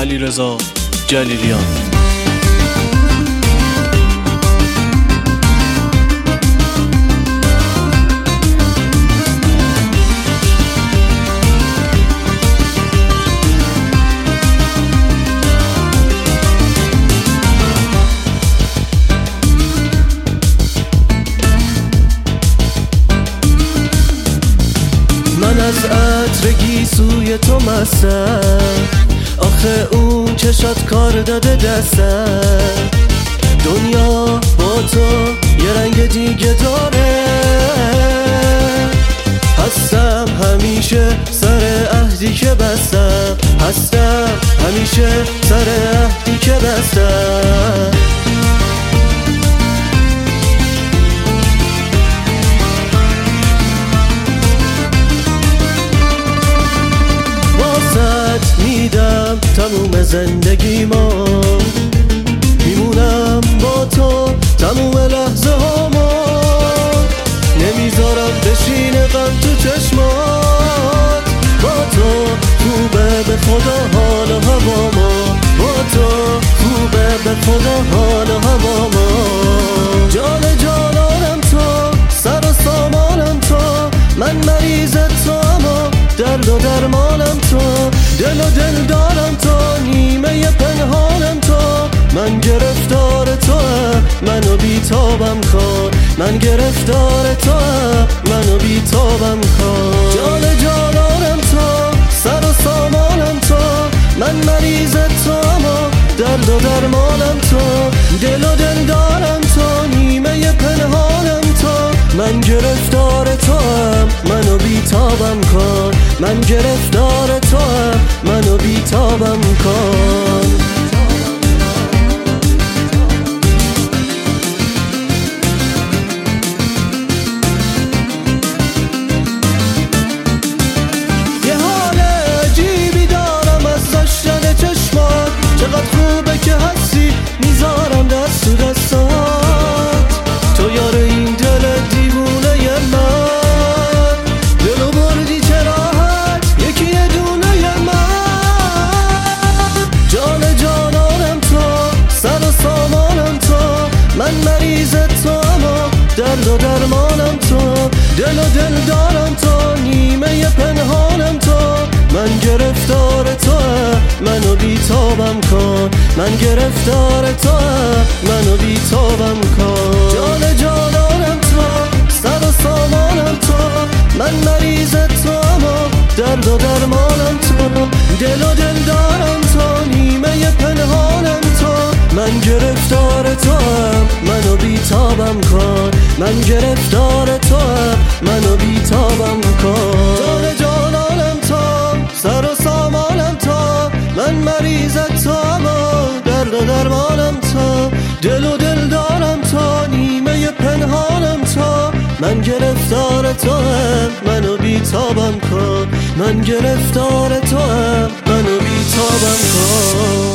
علیرضا جلیلیان. من از عطر گیسوی تو مستم، آخه اون چشات کار داده دستم. دنیا با تو یه رنگ دیگه داره، هستم همیشه سر عهدی که بستم، هستم همیشه سر عهدی که بستم. میدم تموم زندگیمو، میمونم با تو تموم لحظه هامو، نمیذارم بشینه غم تو چشمات. با تو خوبه به خدا حال و هوامو، با تو خوبه به خدا حال و هوامو. جان جانانم تو، سر و سامانم تو، من مریض تو اما درد و درمانم تو، دل و دل دارم تو، نیمه پنهانم تو. من گرفتار تو، منو بیتابم کن، من گرفتار تو، منو بیتابم کن. جان جانانم تو، سر و سامانم تو، من مریض تو اما درد و درمانم تو، دل و دل دارم تو، نیمه پنهانم تو. من گرفتار تو، منو بیتابم کن، من گرفتار تو، منو بیتابم کن. یه حال عجیبی دارم از داشتن چشمات، چقدر خوبه که هستی میذارم دست تو دستات. تو یار این دل دیوونه من، دلو بردی چه راحت یکی یه دونه من. جان جانانم تو، سر و سامانم تو، من مریض تو اما درد و درمانم تو، دل و دل دارم تو، نیمه پنهانم تو. من گرفتار تو، منو بیتابم کن، من گرفتار تو، منو بیتابم کن. جان جانانم تو، سر و سامانم تو، من مریض تو اما درد و درمانم تو، دل و دل دارم تو، نیمه پنهانم تو. من گرفتار تو، منو بیتابم کن، من گرفتار تو، منو بیتابم کن. جان جانانم تو، سر و سامانم تو، من مریض تو اما درد و درمانم تو، دل و دل دارم تو، نیمه پنهانم تو. من گرفتار تو، منو بیتابم کن، من گرفتار تو، منو بیتابم کن.